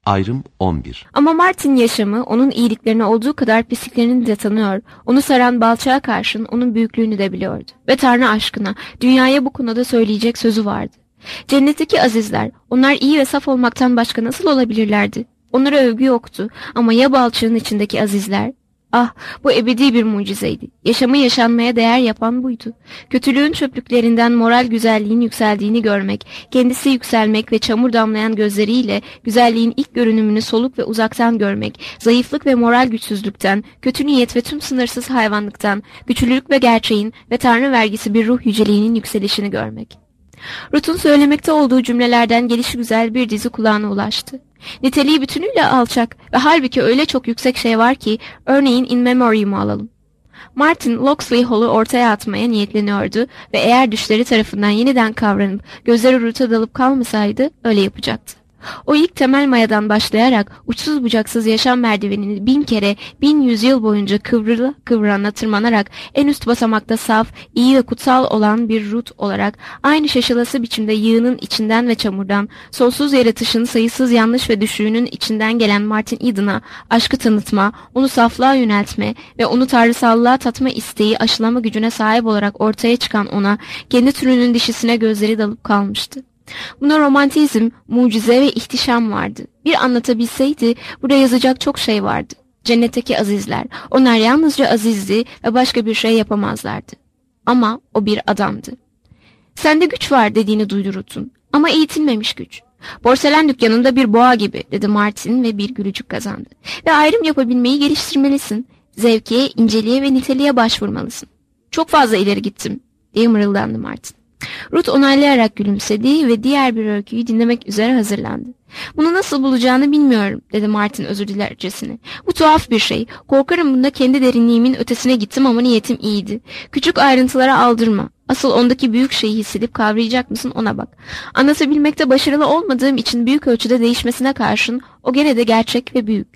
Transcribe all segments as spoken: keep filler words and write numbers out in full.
Ayrım on bir. Ama Martin yaşamı onun iyiliklerini olduğu kadar pisliklerini de tanıyor. Onu saran balçağa karşın onun büyüklüğünü de biliyordu. Ve Tanrı aşkına dünyaya bu konuda söyleyecek sözü vardı. Cennetteki azizler, onlar iyi ve saf olmaktan başka nasıl olabilirlerdi? Onlara övgü yoktu ama ya balçığın içindeki azizler? Ah, bu ebedi bir mucizeydi. Yaşamı yaşanmaya değer yapan buydu. Kötülüğün çöplüklerinden moral güzelliğin yükseldiğini görmek, kendisi yükselmek ve çamur damlayan gözleriyle güzelliğin ilk görünümünü soluk ve uzaktan görmek, zayıflık ve moral güçsüzlükten, kötü niyet ve tüm sınırsız hayvanlıktan, güçlülük ve gerçeğin ve Tanrı vergisi bir ruh yüceliğinin yükselişini görmek. Ruth'un söylemekte olduğu cümlelerden gelişigüzel bir dizi kulağına ulaştı. Niteliği bütünüyle alçak ve halbuki öyle çok yüksek şey var ki örneğin In Memoriam'ı alalım. Martin Locksley Hall'u ortaya atmaya niyetleniyordu ve eğer düşleri tarafından yeniden kavranıp gözleri Ruth'a dalıp kalmasaydı öyle yapacaktı. O ilk temel mayadan başlayarak uçsuz bucaksız yaşam merdivenini bin kere, bin yüzyıl boyunca kıvrıla kıvrana tırmanarak en üst basamakta saf, iyi ve kutsal olan bir Ruth olarak aynı şaşılası biçimde yığının içinden ve çamurdan, sonsuz yaratışın sayısız yanlış ve düşüğünün içinden gelen Martin Eden'a aşkı tanıtma, onu saflığa yöneltme ve onu tanrısallığa tatma isteği aşılama gücüne sahip olarak ortaya çıkan ona kendi türünün dişisine gözleri dalıp kalmıştı. Buna romantizm, mucize ve ihtişam vardı. Bir anlatabilseydi burada yazacak çok şey vardı. Cennetteki azizler, onlar yalnızca azizdi ve başka bir şey yapamazlardı. Ama o bir adamdı. Sende güç var dediğini duydu Ruth'un ama eğitilmemiş güç. Porselen dükkanında bir boğa gibi dedi Martin ve bir gülücük kazandı. Ve ayrım yapabilmeyi geliştirmelisin. Zevke, inceliğe ve niteliğe başvurmalısın. Çok fazla ileri gittim diye mırıldandı Martin. Ruth onaylayarak gülümsedi ve diğer bir öyküyü dinlemek üzere hazırlandı. Bunu nasıl bulacağını bilmiyorum dedi Martin özür dilercesine. Bu tuhaf bir şey. Korkarım bunda kendi derinliğimin ötesine gittim ama niyetim iyiydi. Küçük ayrıntılara aldırma. Asıl ondaki büyük şeyi hissedip kavrayacak mısın ona bak. Anlatabilmekte başarılı olmadığım için büyük ölçüde değişmesine karşın o gene de gerçek ve büyük.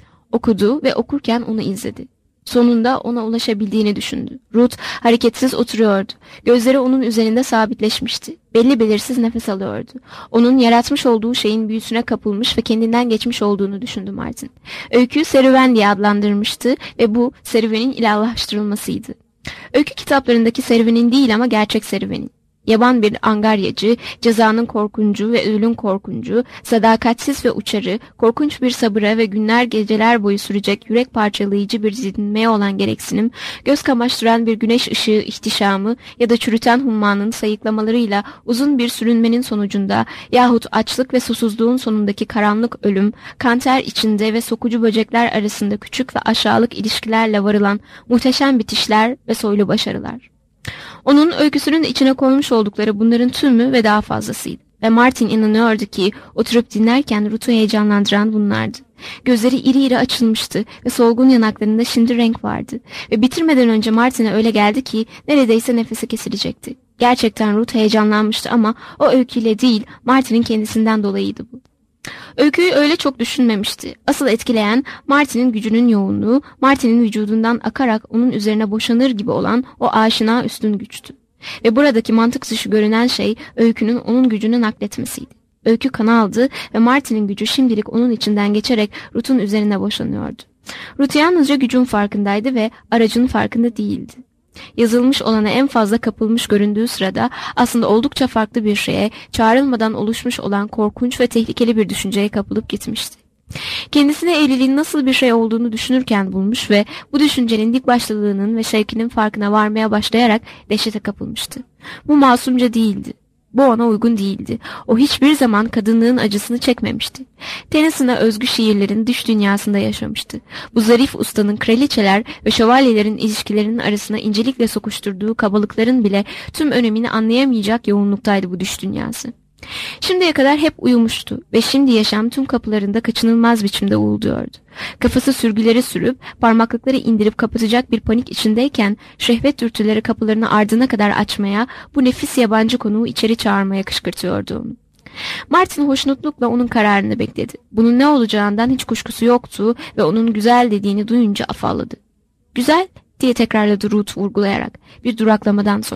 Okudu ve okurken onu izledi. Sonunda ona ulaşabildiğini düşündü. Ruth hareketsiz oturuyordu. Gözleri onun üzerinde sabitleşmişti. Belli belirsiz nefes alıyordu. Onun yaratmış olduğu şeyin büyüsüne kapılmış ve kendinden geçmiş olduğunu düşündü Martin. Öyküyü serüven diye adlandırmıştı ve bu serüvenin ilahlaştırılmasıydı. Öykü kitaplarındaki serüvenin değil ama gerçek serüvenin. Yaban bir angaryacı, cezanın korkuncu ve ölümün korkuncu, sadakatsiz ve uçarı, korkunç bir sabıra ve günler geceler boyu sürecek yürek parçalayıcı bir didinmeye olan gereksinim, göz kamaştıran bir güneş ışığı ihtişamı ya da çürüten hummanın sayıklamalarıyla uzun bir sürünmenin sonucunda yahut açlık ve susuzluğun sonundaki karanlık ölüm, kanter içinde ve sokucu böcekler arasında küçük ve aşağılık ilişkilerle varılan muhteşem bitişler ve soylu başarılar. Onun öyküsünün içine koymuş oldukları bunların tümü ve daha fazlasıydı. Ve Martin inanıyordu ki oturup dinlerken Ruth'u heyecanlandıran bunlardı. Gözleri iri iri açılmıştı ve solgun yanaklarında şimdi renk vardı. Ve bitirmeden önce Martin'e öyle geldi ki neredeyse nefesi kesilecekti. Gerçekten Ruth heyecanlanmıştı ama o öyküyle değil Martin'in kendisinden dolayıydı bu. Öyküyü öyle çok düşünmemişti. Asıl etkileyen Martin'in gücünün yoğunluğu, Martin'in vücudundan akarak onun üzerine boşanır gibi olan o aşina üstün güçtü. Ve buradaki mantık dışı görünen şey öykünün onun gücünü nakletmesiydi. Öykü kan aldı ve Martin'in gücü şimdilik onun içinden geçerek Ruth'un üzerine boşanıyordu. Ruth yalnızca gücün farkındaydı ve aracın farkında değildi. Yazılmış olana en fazla kapılmış göründüğü sırada aslında oldukça farklı bir şeye, çağrılmadan oluşmuş olan korkunç ve tehlikeli bir düşünceye kapılıp gitmişti. Kendisine evliliğin nasıl bir şey olduğunu düşünürken bulmuş ve bu düşüncenin dik başlılığının ve şevkinin farkına varmaya başlayarak dehşete kapılmıştı. Bu masumca değildi. Bu ona uygun değildi. O hiçbir zaman kadınlığın acısını çekmemişti. Tennyson'a özgü şiirlerin düş dünyasında yaşamıştı. Bu zarif ustanın kraliçeler ve şövalyelerin ilişkilerinin arasına incelikle sokuşturduğu kabalıkların bile tüm önemini anlayamayacak yoğunluktaydı bu düş dünyası. Şimdiye kadar hep uyumuştu ve şimdi yaşam tüm kapılarında kaçınılmaz biçimde uğulduyordu. Kafası sürgüleri sürüp parmaklıkları indirip kapatacak bir panik içindeyken şehvet dürtüleri kapılarını ardına kadar açmaya, bu nefis yabancı konuğu içeri çağırmaya kışkırtıyordu onu. Martin hoşnutlukla onun kararını bekledi. Bunun ne olacağından hiç kuşkusu yoktu ve onun güzel dediğini duyunca afalladı. Güzel diye tekrarladı Ruth vurgulayarak bir duraklamadan sonra.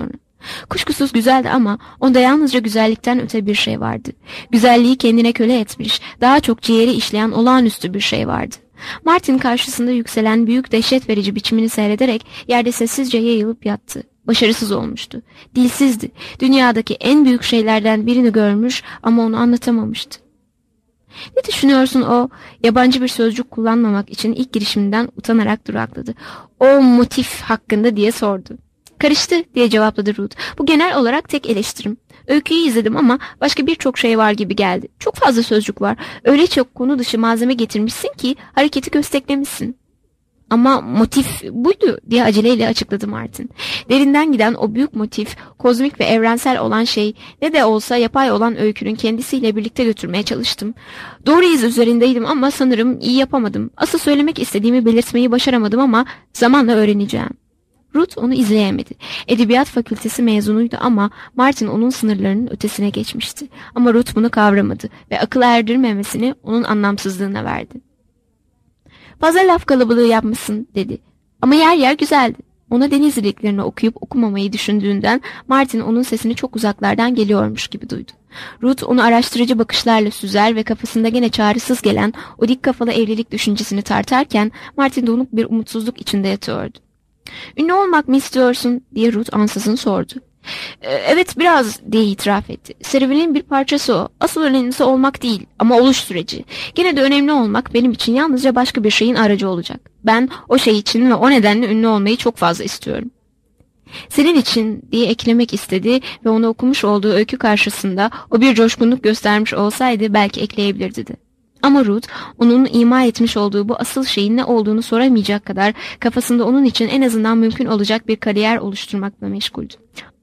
Kuşkusuz güzeldi ama onda yalnızca güzellikten öte bir şey vardı. Güzelliği kendine köle etmiş, daha çok ciğeri işleyen olağanüstü bir şey vardı. Martin karşısında yükselen büyük dehşet verici biçimini seyrederek yerde sessizce yayılıp yattı. Başarısız olmuştu. Dilsizdi. Dünyadaki en büyük şeylerden birini görmüş ama onu anlatamamıştı. Ne düşünüyorsun o? Yabancı bir sözcük kullanmamak için ilk girişiminden utanarak durakladı. O motif hakkında diye sordu. Karıştı diye cevapladı Ruth. Bu genel olarak tek eleştirim. Öyküyü izledim ama başka birçok şey var gibi geldi. Çok fazla sözcük var. Öyle çok konu dışı malzeme getirmişsin ki hareketi kösteklemişsin. Ama motif buydu diye aceleyle açıkladı Martin. Derinden giden o büyük motif, kozmik ve evrensel olan şey ne de olsa yapay olan öykünün kendisiyle birlikte götürmeye çalıştım. Doğru iz üzerindeydim ama sanırım iyi yapamadım. Asıl söylemek istediğimi belirtmeyi başaramadım ama zamanla öğreneceğim. Ruth onu izleyemedi. Edebiyat fakültesi mezunuydu ama Martin onun sınırlarının ötesine geçmişti. Ama Ruth bunu kavramadı ve akıl erdirmemesini onun anlamsızlığına verdi. Fazla laf kalabalığı yapmışsın dedi. Ama yer yer güzeldi. Ona deniz liliklerini okuyup okumamayı düşündüğünden Martin onun sesini çok uzaklardan geliyormuş gibi duydu. Ruth onu araştırıcı bakışlarla süzer ve kafasında gene çaresiz gelen o dik kafalı evlilik düşüncesini tartarken Martin donuk bir umutsuzluk içinde yatıyordu. "Ünlü olmak mı istiyorsun?" diye Ruth ansızın sordu. "Evet biraz" diye itiraf etti. "Serüvenin bir parçası o. Asıl önemlisi olmak değil ama oluş süreci. Gene de önemli olmak benim için yalnızca başka bir şeyin aracı olacak. Ben o şey için ve o nedenle ünlü olmayı çok fazla istiyorum." "Senin için" diye eklemek istedi ve onu okumuş olduğu öykü karşısında o bir coşkunluk göstermiş olsaydı belki ekleyebilirdi de. Ama Ruth, onun ima etmiş olduğu bu asıl şeyin ne olduğunu soramayacak kadar kafasında onun için en azından mümkün olacak bir kariyer oluşturmakla meşguldü.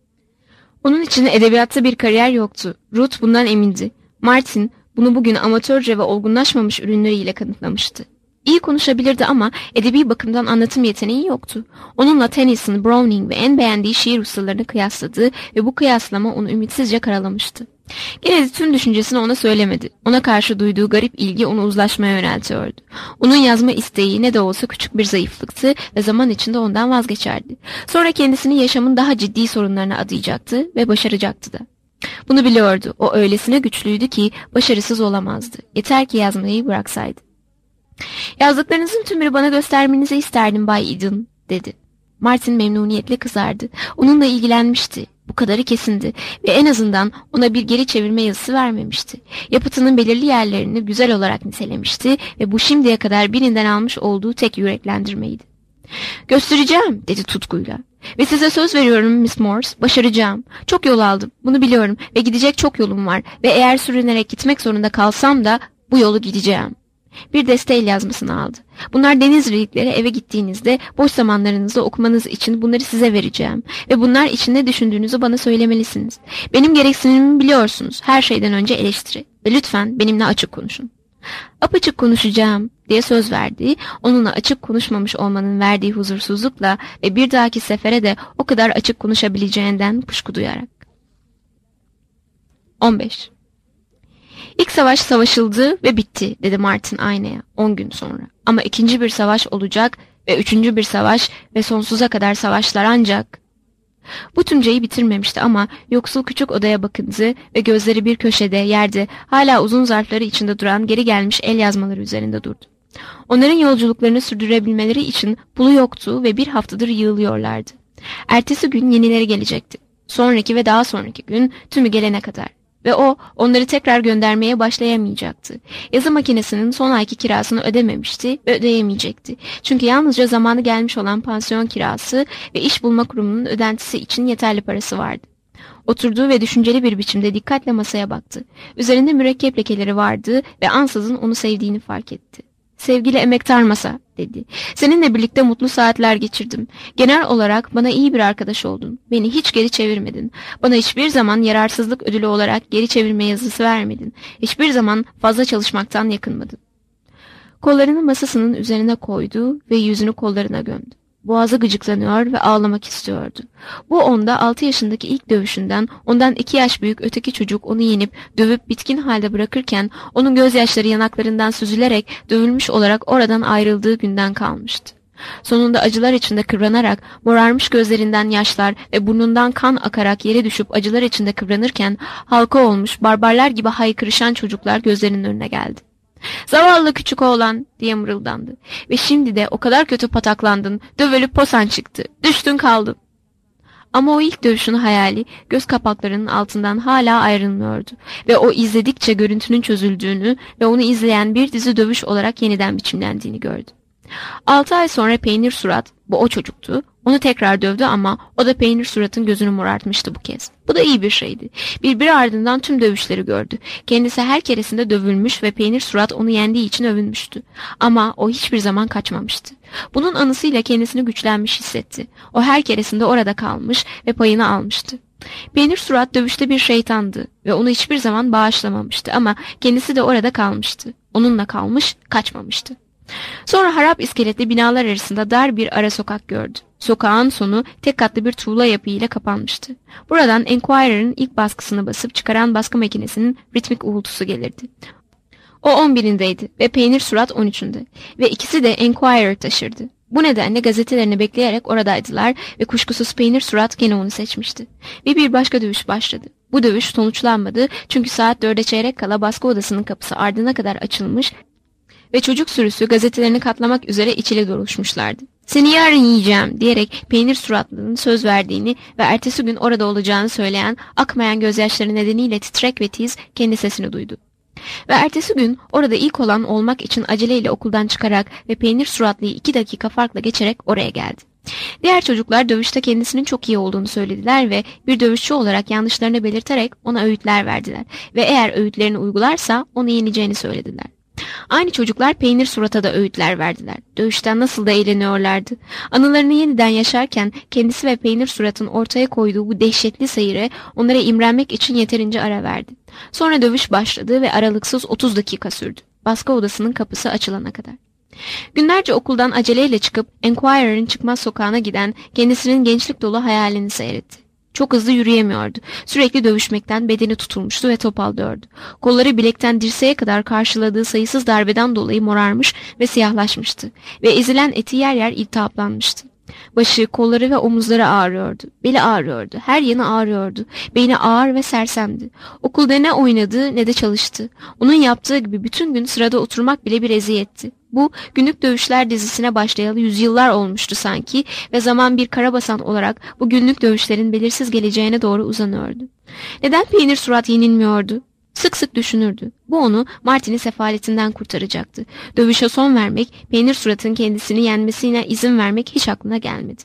Onun için edebiyatta bir kariyer yoktu. Ruth bundan emindi. Martin bunu bugün amatörce ve olgunlaşmamış ürünleriyle kanıtlamıştı. İyi konuşabilirdi ama edebi bakımdan anlatım yeteneği yoktu. Onunla Tennyson, Browning ve en beğendiği şiir ustalarını kıyasladı ve bu kıyaslama onu ümitsizce karalamıştı. Gene de tüm düşüncesini ona söylemedi. Ona karşı duyduğu garip ilgi onu uzlaşmaya yöneltiyordu. Onun yazma isteği ne de olsa küçük bir zayıflıktı ve zaman içinde ondan vazgeçerdi. Sonra kendisini yaşamın daha ciddi sorunlarına adayacaktı ve başaracaktı da. Bunu biliyordu. O öylesine güçlüydü ki başarısız olamazdı. Yeter ki yazmayı bıraksaydı. "Yazdıklarınızın tümünü bana göstermenizi isterdim Bay Eden," dedi. Martin memnuniyetle kızardı. Onunla ilgilenmişti. Bu kadarı kesindi ve en azından ona bir geri çevirme yazısı vermemişti. Yapıtının belirli yerlerini güzel olarak nitelemişti ve bu şimdiye kadar birinden almış olduğu tek yüreklendirmeydi. "Göstereceğim," dedi tutkuyla. "Ve size söz veriyorum Miss Morse, başaracağım. Çok yol aldım, bunu biliyorum ve gidecek çok yolum var ve eğer sürünerek gitmek zorunda kalsam da bu yolu gideceğim." Bir deste el yazmasını aldı. "Bunlar deniz relikleri, eve gittiğinizde boş zamanlarınızda okumanız için bunları size vereceğim. Ve bunlar için ne düşündüğünüzü bana söylemelisiniz. Benim gereksinimimi biliyorsunuz. Her şeyden önce eleştiri. Ve lütfen benimle açık konuşun." "Apaçık konuşacağım," diye söz verdi. Onunla açık konuşmamış olmanın verdiği huzursuzlukla ve bir dahaki sefere de o kadar açık konuşabileceğinden kuşku duyarak. on beş İlk savaş savaşıldı ve bitti, dedi Martin aynaya on gün sonra. Ama ikinci bir savaş olacak ve üçüncü bir savaş ve sonsuza kadar savaşlar ancak... Bu tümceyi bitirmemişti ama yoksul küçük odaya bakındı ve gözleri bir köşede, yerde, hala uzun zarfları içinde duran geri gelmiş el yazmaları üzerinde durdu. Onların yolculuklarını sürdürebilmeleri için pulu yoktu ve bir haftadır yığılıyorlardı. Ertesi gün yenileri gelecekti. Sonraki ve daha sonraki gün tümü gelene kadar. Ve o onları tekrar göndermeye başlayamayacaktı. Yazı makinesinin son ayki kirasını ödememişti ve ödeyemeyecekti. Çünkü yalnızca zamanı gelmiş olan pansiyon kirası ve iş bulma kurumunun ödentisi için yeterli parası vardı. Oturduğu ve düşünceli bir biçimde dikkatle masaya baktı. Üzerinde mürekkep lekeleri vardı ve ansızın onu sevdiğini fark etti. "Sevgili emektar masa," dedi. "Seninle birlikte mutlu saatler geçirdim. Genel olarak bana iyi bir arkadaş oldun. Beni hiç geri çevirmedin. Bana hiçbir zaman yararsızlık ödülü olarak geri çevirme yazısı vermedin. Hiçbir zaman fazla çalışmaktan yakınmadın." Kollarını masasının üzerine koydu ve yüzünü kollarına gömdü. Boğazı gıcıklanıyor ve ağlamak istiyordu. Bu onda altı yaşındaki ilk dövüşünden ondan iki yaş büyük öteki çocuk onu yenip dövüp bitkin halde bırakırken onun gözyaşları yanaklarından süzülerek dövülmüş olarak oradan ayrıldığı günden kalmıştı. Sonunda acılar içinde kıvranarak, morarmış gözlerinden yaşlar ve burnundan kan akarak yere düşüp acılar içinde kıvranırken halka olmuş, barbarlar gibi haykırışan çocuklar gözlerinin önüne geldi. "Zavallı küçük oğlan!" diye mırıldandı. "Ve şimdi de o kadar kötü pataklandın, dövülüp posan çıktı, düştün kaldın." Ama o ilk dövüşün hayali göz kapaklarının altından hala ayrılmıyordu ve o izledikçe görüntünün çözüldüğünü ve onu izleyen bir dizi dövüş olarak yeniden biçimlendiğini gördü. Altı ay sonra Peynir Surat, bu o çocuktu, onu tekrar dövdü ama o da Peynir Surat'ın gözünü morartmıştı bu kez. Bu da iyi bir şeydi. Birbiri ardından tüm dövüşleri gördü. Kendisi her keresinde dövülmüş ve Peynir Surat onu yendiği için övünmüştü. Ama o hiçbir zaman kaçmamıştı. Bunun anısıyla kendisini güçlenmiş hissetti. O her keresinde orada kalmış ve payını almıştı. Peynir Surat dövüşte bir şeytandı ve onu hiçbir zaman bağışlamamıştı ama kendisi de orada kalmıştı. Onunla kalmış, kaçmamıştı. Sonra harap iskeletli binalar arasında dar bir ara sokak gördü. Sokağın sonu tek katlı bir tuğla yapıyla kapanmıştı. Buradan Enquirer'ın ilk baskısını basıp çıkaran baskı makinesinin ritmik uğultusu gelirdi. O on birindeydi ve Peynir Surat on üçünde ve ikisi de Enquirer taşırdı. Bu nedenle gazetelerini bekleyerek oradaydılar ve kuşkusuz Peynir Surat gene onu seçmişti. Ve bir başka dövüş başladı. Bu dövüş sonuçlanmadı çünkü saat dörde çeyrek kala baskı odasının kapısı ardına kadar açılmış ve çocuk sürüsü gazetelerini katlamak üzere içeri doluşmuşlardı. "Seni yarın yiyeceğim" diyerek Peynir Suratlı'nın söz verdiğini ve ertesi gün orada olacağını söyleyen akmayan gözyaşları nedeniyle titrek ve tiz kendi sesini duydu. Ve ertesi gün orada ilk olan olmak için aceleyle okuldan çıkarak ve Peynir Suratlı'yı iki dakika farkla geçerek oraya geldi. Diğer çocuklar dövüşte kendisinin çok iyi olduğunu söylediler ve bir dövüşçü olarak yanlışlarını belirterek ona öğütler verdiler ve eğer öğütlerini uygularsa onu yeneceğini söylediler. Aynı çocuklar Peynir Surat'a da öğütler verdiler. Dövüşten nasıl da eğleniyorlardı. Anılarını yeniden yaşarken kendisi ve Peynir Surat'ın ortaya koyduğu bu dehşetli seyire onlara imrenmek için yeterince ara verdi. Sonra dövüş başladı ve aralıksız otuz dakika sürdü. Baskı odasının kapısı açılana kadar. Günlerce okuldan aceleyle çıkıp Enquirer'ın çıkmaz sokağına giden kendisinin gençlik dolu hayalini seyretti. Çok hızlı yürüyemiyordu. Sürekli dövüşmekten bedeni tutulmuştu ve topallıyordu. Kolları bilekten dirseğe kadar karşıladığı sayısız darbeden dolayı morarmış ve siyahlaşmıştı. Ve ezilen eti yer yer iltihaplanmıştı. Başı, kolları ve omuzları ağrıyordu. Beli ağrıyordu. Her yanı ağrıyordu. Beyni ağır ve sersemdi. Okulda ne oynadı ne de çalıştı. Onun yaptığı gibi bütün gün sırada oturmak bile bir eziyetti. Bu günlük dövüşler dizisine başlayalı yüzyıllar olmuştu sanki ve zaman bir karabasan olarak bu günlük dövüşlerin belirsiz geleceğine doğru uzanıyordu. Neden Peynir Surat yenilmiyordu? Sık sık düşünürdü. Bu onu Martin'i sefaletinden kurtaracaktı. Dövüşe son vermek, Peynir Surat'ın kendisini yenmesine izin vermek hiç aklına gelmedi.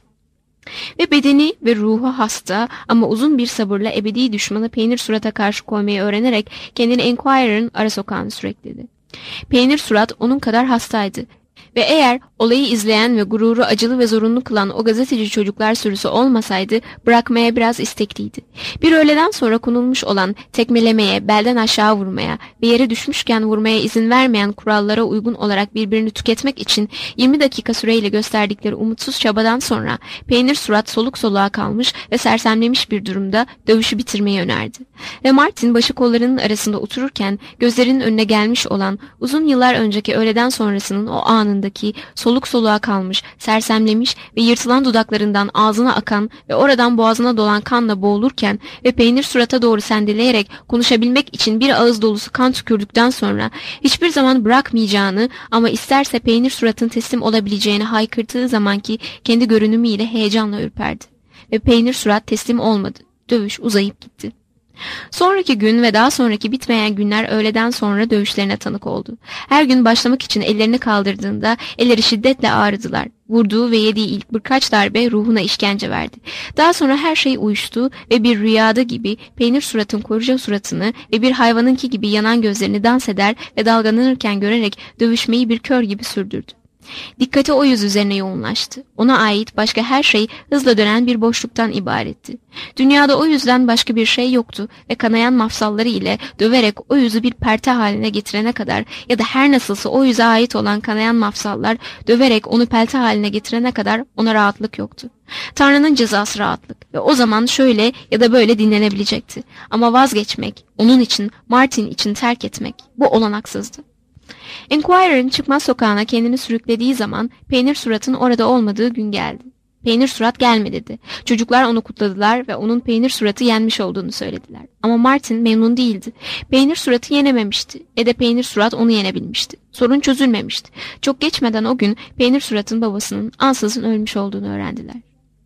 Ve bedeni ve ruhu hasta ama uzun bir sabırla ebedi düşmanı Peynir Surat'a karşı koymayı öğrenerek kendini Enquirer'ın ara sokağını sürekledi. Peynir Surat onun kadar hastaydı ve eğer olayı izleyen ve gururu acılı ve zorunlu kılan o gazeteci çocuklar sürüsü olmasaydı bırakmaya biraz istekliydi. Bir öğleden sonra konulmuş olan tekmelemeye, belden aşağı vurmaya ve yere düşmüşken vurmaya izin vermeyen kurallara uygun olarak birbirini tüketmek için yirmi dakika süreyle gösterdikleri umutsuz çabadan sonra Peynir Surat soluk soluğa kalmış ve sersemlemiş bir durumda dövüşü bitirmeyi önerdi. Ve Martin başı kollarının arasında otururken gözlerinin önüne gelmiş olan uzun yıllar önceki öğleden sonrasının o anındaki soluk soluğa kalmış, sersemlemiş ve yırtılan dudaklarından ağzına akan ve oradan boğazına dolan kanla boğulurken ve Peynir Surat'a doğru sendeleyerek konuşabilmek için bir ağız dolusu kan tükürdükten sonra hiçbir zaman bırakmayacağını ama isterse Peynir Surat'ın teslim olabileceğini haykırdığı zamanki kendi görünümüyle heyecanla ürperdi. Ve Peynir Surat teslim olmadı. Dövüş uzayıp gitti. Sonraki gün ve daha sonraki bitmeyen günler öğleden sonra dövüşlerine tanık oldu. Her gün başlamak için ellerini kaldırdığında elleri şiddetle ağrıdılar. Vurduğu ve yediği ilk birkaç darbe ruhuna işkence verdi. Daha sonra her şey uyuştu ve bir rüyada gibi Peynir Surat'ın koruca suratını ve bir hayvanınki gibi yanan gözlerini dans eder ve dalgalanırken görerek dövüşmeyi bir kör gibi sürdürdü. Dikkati o yüz üzerine yoğunlaştı. Ona ait başka her şey hızla dönen bir boşluktan ibaretti. Dünyada o yüzden başka bir şey yoktu ve kanayan mafsalları ile döverek o yüzü bir perte haline getirene kadar ya da her nasılsa o yüze ait olan kanayan mafsallar döverek onu pelte haline getirene kadar ona rahatlık yoktu. Tanrı'nın cezası rahatlık ve o zaman şöyle ya da böyle dinlenebilecekti. Ama vazgeçmek, onun için, Martin için terk etmek bu olanaksızdı. Enquirer'ın çıkmaz sokağına kendini sürüklediği zaman Peynir Surat'ın orada olmadığı gün geldi. Peynir Surat gelme dedi. Çocuklar onu kutladılar ve onun Peynir Surat'ı yenmiş olduğunu söylediler. Ama Martin memnun değildi. Peynir Surat'ı yenememişti. E de Peynir Surat onu yenebilmişti. Sorun çözülmemişti. Çok geçmeden o gün Peynir Surat'ın babasının ansızın ölmüş olduğunu öğrendiler.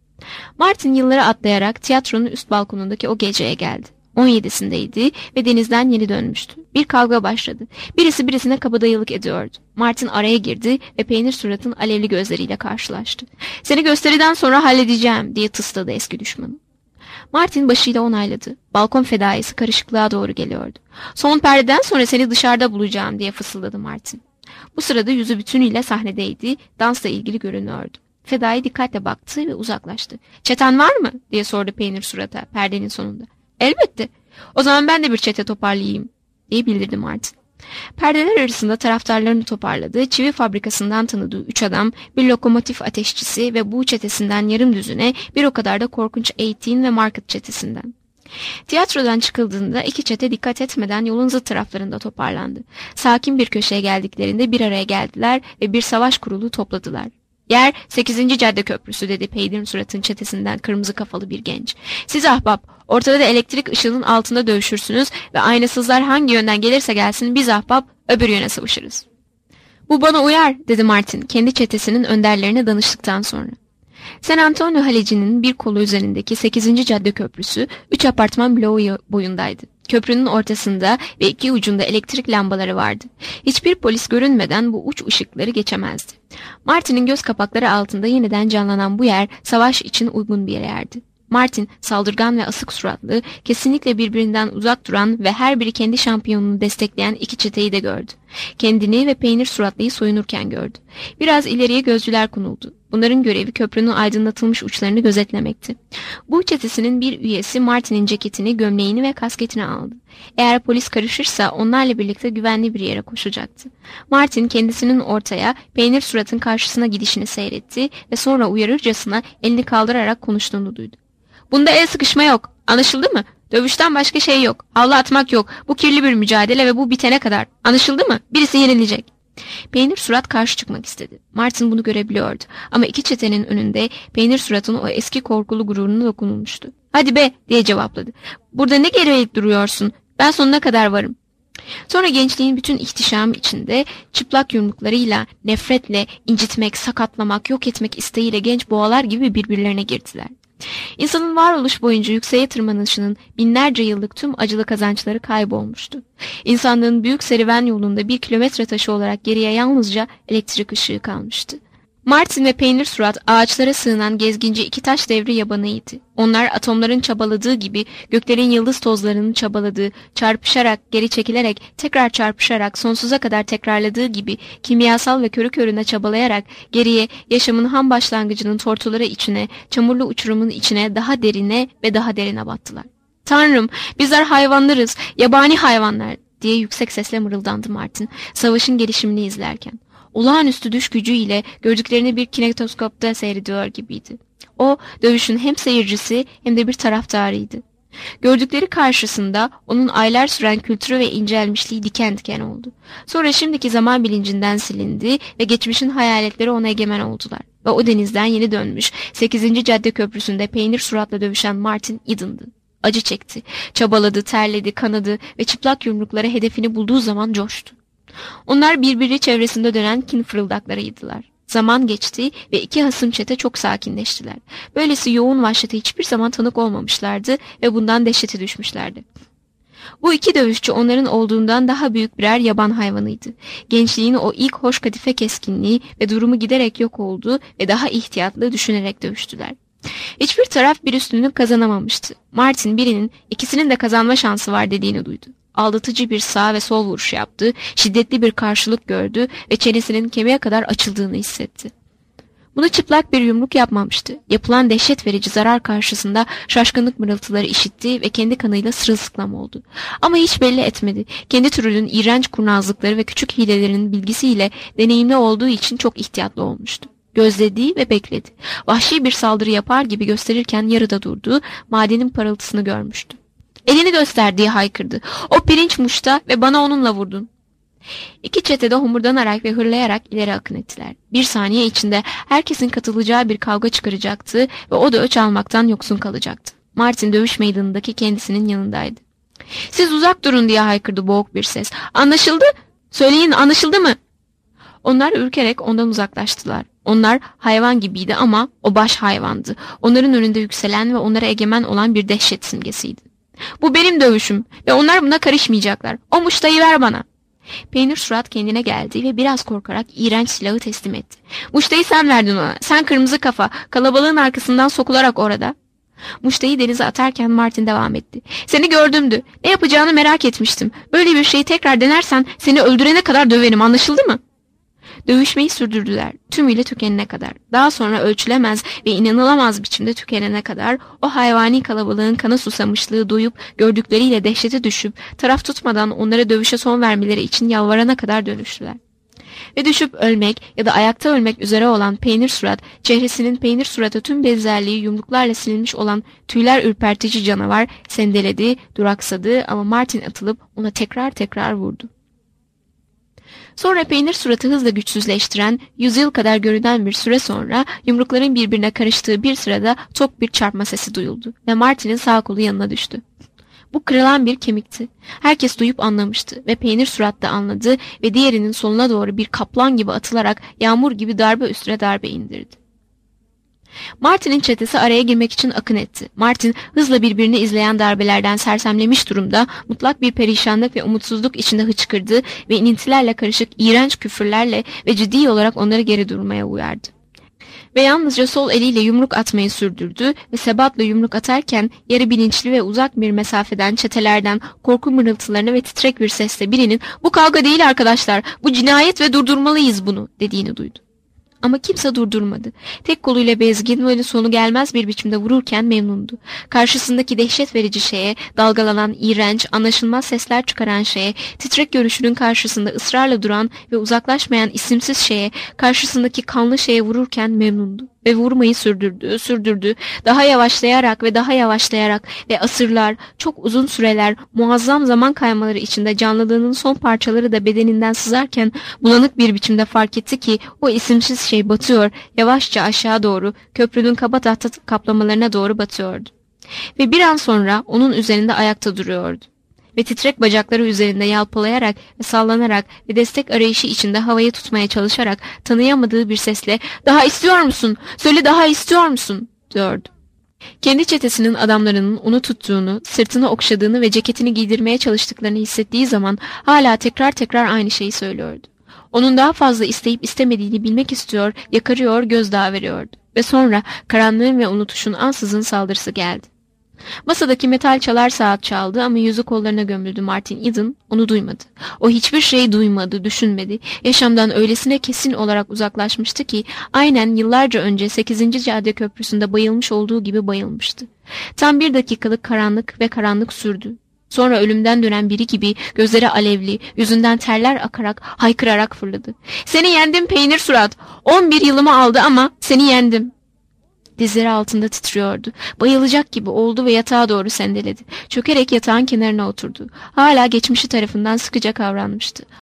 Martin yılları atlayarak tiyatronun üst balkonundaki o geceye geldi. on yedisindeydi ve denizden yeni dönmüştü. Bir kavga başladı. Birisi birisine kabadayılık ediyordu. Martin araya girdi ve Peynir Surat'ın alevli gözleriyle karşılaştı. "Seni gösteriden sonra halledeceğim," diye tısladı eski düşmanı. Martin başıyla onayladı. Balkon fedaisi karışıklığa doğru geliyordu. "Son perdeden sonra seni dışarıda bulacağım," diye fısıldadı Martin. Bu sırada yüzü bütünüyle sahnedeydi, dansla ilgili görünüyordu. Fedai dikkatle baktı ve uzaklaştı. "Çeten var mı?" diye sordu Peynir Surat'a perdenin sonunda. "Elbette. O zaman ben de bir çete toparlayayım," diye bildirdi Martin. Perdeler arasında taraftarlarını toparladı. Çivi fabrikasından tanıdığı üç adam, bir lokomotif ateşçisi ve bu çetesinden yarım düzüne, bir o kadar da korkunç Eighteen ve Market çetesinden. Tiyatrodan çıkıldığında iki çete dikkat etmeden yolun zıt taraflarında toparlandı. Sakin bir köşeye geldiklerinde bir araya geldiler ve bir savaş kurulu topladılar. "Yer sekizinci Cadde Köprüsü," dedi Peynir Surat'ın çetesinden kırmızı kafalı bir genç. "Siz ahbap, ortada da elektrik ışığının altında dövüşürsünüz ve aynasızlar hangi yönden gelirse gelsin biz ahbap öbür yöne sıvışırız." "Bu bana uyar," dedi Martin kendi çetesinin önderlerine danıştıktan sonra. San Antonio Halecinin bir kolu üzerindeki sekizinci Cadde Köprüsü üç apartman bloğu boyundaydı. Köprünün ortasında ve iki ucunda elektrik lambaları vardı. Hiçbir polis görünmeden bu uç ışıkları geçemezdi. Martin'in göz kapakları altında yeniden canlanan bu yer savaş için uygun bir yerdi. Martin saldırgan ve asık suratlı, kesinlikle birbirinden uzak duran ve her biri kendi şampiyonunu destekleyen iki çeteyi de gördü. Kendini ve Peynir Suratlıyı soyunurken gördü. Biraz ileriye gözcüler konuldu. Bunların görevi köprünün aydınlatılmış uçlarını gözetlemekti. Bu çetesinin bir üyesi Martin'in ceketini, gömleğini ve kasketini aldı. Eğer polis karışırsa onlarla birlikte güvenli bir yere koşacaktı. Martin kendisinin ortaya, Peynir Surat'ın karşısına gidişini seyretti ve sonra uyarırcasına elini kaldırarak konuştuğunu duydu. "Bunda el sıkışma yok. Anlaşıldı mı? Dövüşten başka şey yok. Havlu atmak yok. Bu kirli bir mücadele ve bu bitene kadar. Anlaşıldı mı? Birisi yenilecek." Peynir Surat karşı çıkmak istedi. Martin bunu görebiliyordu. Ama iki çetenin önünde Peynir Surat'ın o eski korkulu gururuna dokunulmuştu. "Hadi be," diye cevapladı. "Burada ne gereği duruyorsun? Ben sonuna kadar varım." Sonra gençliğin bütün ihtişamı içinde çıplak yumruklarıyla, nefretle, incitmek, sakatlamak, yok etmek isteğiyle genç boğalar gibi birbirlerine girdiler. İnsanın varoluş boyunca yükseğe tırmanışının binlerce yıllık tüm acılı kazançları kaybolmuştu. İnsanlığın büyük serüven yolunda bir kilometre taşı olarak geriye yalnızca elektrik ışığı kalmıştı. Martin ve Peynir Surat ağaçlara sığınan gezginci iki taş devri yabanıydı. Onlar atomların çabaladığı gibi göklerin yıldız tozlarının çabaladığı, çarpışarak, geri çekilerek, tekrar çarpışarak, sonsuza kadar tekrarladığı gibi kimyasal ve körü körüne çabalayarak geriye yaşamın ham başlangıcının tortuları içine, çamurlu uçurumun içine daha derine ve daha derine battılar. "Tanrım, bizler hayvanlarız, yabani hayvanlar," diye yüksek sesle mırıldandı Martin, savaşın gelişimini izlerken. Olağanüstü düş gücüyle gördüklerini bir kinetoskopta seyrediyor gibiydi. O, dövüşün hem seyircisi hem de bir taraftarıydı. Gördükleri karşısında onun aylar süren kültürü ve incelmişliği diken diken oldu. Sonra şimdiki zaman bilincinden silindi ve geçmişin hayaletleri ona egemen oldular. Ve o denizden yeni dönmüş sekizinci Cadde Köprüsü'nde Peynir Surat'la dövüşen Martin Eden'dı. Acı çekti, çabaladı, terledi, kanadı ve çıplak yumruklara hedefini bulduğu zaman coştu. Onlar birbiri çevresinde dönen kin fırıldaklarıydılar. Zaman geçti ve iki hasım çete çok sakinleştiler. Böylesi yoğun vahşete hiçbir zaman tanık olmamışlardı ve bundan dehşete düşmüşlerdi. Bu iki dövüşçü onların olduğundan daha büyük birer yaban hayvanıydı. Gençliğin o ilk hoş kadife keskinliği ve durumu giderek yok oldu ve daha ihtiyatlı düşünerek dövüştüler. Hiçbir taraf bir üstünlük kazanamamıştı. Martin birinin ikisinin de kazanma şansı var dediğini duydu. Aldatıcı bir sağ ve sol vuruş yaptı, şiddetli bir karşılık gördü ve çenesinin kemiğe kadar açıldığını hissetti. Bunu çıplak bir yumruk yapmamıştı. Yapılan dehşet verici zarar karşısında şaşkınlık mırıltıları işitti ve kendi kanıyla sırılsıklam oldu. Ama hiç belli etmedi. Kendi türünün iğrenç kurnazlıkları ve küçük hilelerinin bilgisiyle deneyimli olduğu için çok ihtiyatlı olmuştu. Gözledi ve bekledi. Vahşi bir saldırı yapar gibi gösterirken yarıda durdu, madenin parıltısını görmüştü. "Elini göster," diye haykırdı. "O pirinç muşta ve bana onunla vurdun." İki çete de homurdanarak ve hırlayarak ileri akın ettiler. Bir saniye içinde herkesin katılacağı bir kavga çıkaracaktı ve o da öç almaktan yoksun kalacaktı. Martin dövüş meydanındaki kendisinin yanındaydı. "Siz uzak durun!" diye haykırdı boğuk bir ses. "Anlaşıldı? Söyleyin, anlaşıldı mı?" Onlar ürkerek ondan uzaklaştılar. Onlar hayvan gibiydi ama o baş hayvandı. Onların önünde yükselen ve onlara egemen olan bir dehşet simgesiydi. "Bu benim dövüşüm ve onlar buna karışmayacaklar. O muştayı ver bana." Peynir surat kendine geldi ve biraz korkarak iğrenç silahı teslim etti. "Muştayı sen verdin ona. Sen kırmızı kafa, kalabalığın arkasından sokularak orada." Muştayı denize atarken Martin devam etti. "Seni gördümdü. Ne yapacağını merak etmiştim. Böyle bir şeyi tekrar denersen seni öldürene kadar döverim, anlaşıldı mı?" Dövüşmeyi sürdürdüler, tümüyle tükenene kadar. Daha sonra ölçülemez ve inanılamaz biçimde tükenene kadar o hayvani kalabalığın kana susamışlığı duyup gördükleriyle dehşete düşüp taraf tutmadan onlara dövüşe son vermeleri için yalvarana kadar dönüştüler. Ve düşüp ölmek ya da ayakta ölmek üzere olan peynir surat, çehresinin peynir surata tüm benzerliği yumruklarla silinmiş olan tüyler ürpertici canavar sendeledi, duraksadı ama Martin atılıp ona tekrar tekrar vurdu. Sonra peynir suratı hızla güçsüzleştiren, yüzyıl kadar görünen bir süre sonra yumrukların birbirine karıştığı bir sırada tok bir çarpma sesi duyuldu ve Martin'in sağ kolu yanına düştü. Bu kırılan bir kemikti. Herkes duyup anlamıştı ve peynir surat da anladı ve diğerinin soluna doğru bir kaplan gibi atılarak yağmur gibi darbe üstüne darbe indirdi. Martin'in çetesi araya girmek için akın etti. Martin hızla birbirini izleyen darbelerden sersemlemiş durumda, mutlak bir perişanlık ve umutsuzluk içinde hıçkırdı ve inintilerle karışık iğrenç küfürlerle ve ciddi olarak onları geri durmaya uyardı. Ve yalnızca sol eliyle yumruk atmayı sürdürdü ve sebatla yumruk atarken yarı bilinçli ve uzak bir mesafeden çetelerden korku mırıltılarını ve titrek bir sesle birinin "Bu kavga değil arkadaşlar, bu cinayet ve durdurmalıyız bunu" dediğini duydu. Ama kimse durdurmadı. Tek koluyla bezgin ve sonu gelmez bir biçimde vururken memnundu. Karşısındaki dehşet verici şeye, dalgalanan, iğrenç, anlaşılmaz sesler çıkaran şeye, titrek görüşünün karşısında ısrarla duran ve uzaklaşmayan isimsiz şeye, karşısındaki kanlı şeye vururken memnundu. Ve vurmayı sürdürdü, sürdürdü, daha yavaşlayarak ve daha yavaşlayarak ve asırlar, çok uzun süreler, muazzam zaman kaymaları içinde canlılığının son parçaları da bedeninden sızarken bulanık bir biçimde fark etti ki o isimsiz şey batıyor, yavaşça aşağı doğru, köprünün kaba tahta kaplamalarına doğru batıyordu. Ve bir an sonra onun üzerinde ayakta duruyordu. Ve titrek bacakları üzerinde yalpalayarak ve sallanarak ve destek arayışı içinde havayı tutmaya çalışarak tanıyamadığı bir sesle "Daha istiyor musun? Söyle, daha istiyor musun?" diyordu. Kendi çetesinin adamlarının onu tuttuğunu, sırtını okşadığını ve ceketini giydirmeye çalıştıklarını hissettiği zaman hala tekrar tekrar aynı şeyi söylüyordu. Onun daha fazla isteyip istemediğini bilmek istiyor, yakarıyor, gözdağı veriyordu. Ve sonra karanlığın ve unutuşun ansızın saldırısı geldi. Masadaki metal çalar saat çaldı ama yüzü kollarına gömüldü. Martin Eden onu duymadı. O hiçbir şey duymadı, düşünmedi. Yaşamdan öylesine kesin olarak uzaklaşmıştı ki aynen yıllarca önce sekizinci Cadde Köprüsü'nde bayılmış olduğu gibi bayılmıştı. Tam bir dakikalık karanlık ve karanlık sürdü. Sonra ölümden dönen biri gibi gözleri alevli, yüzünden terler akarak, haykırarak fırladı. "Seni yendim peynir surat. On bir yılımı aldı ama seni yendim." Dizleri altında titriyordu. Bayılacak gibi oldu ve yatağa doğru sendeledi. Çökerek yatağın kenarına oturdu. Hala geçmişi tarafından sıkıca kavranmıştı.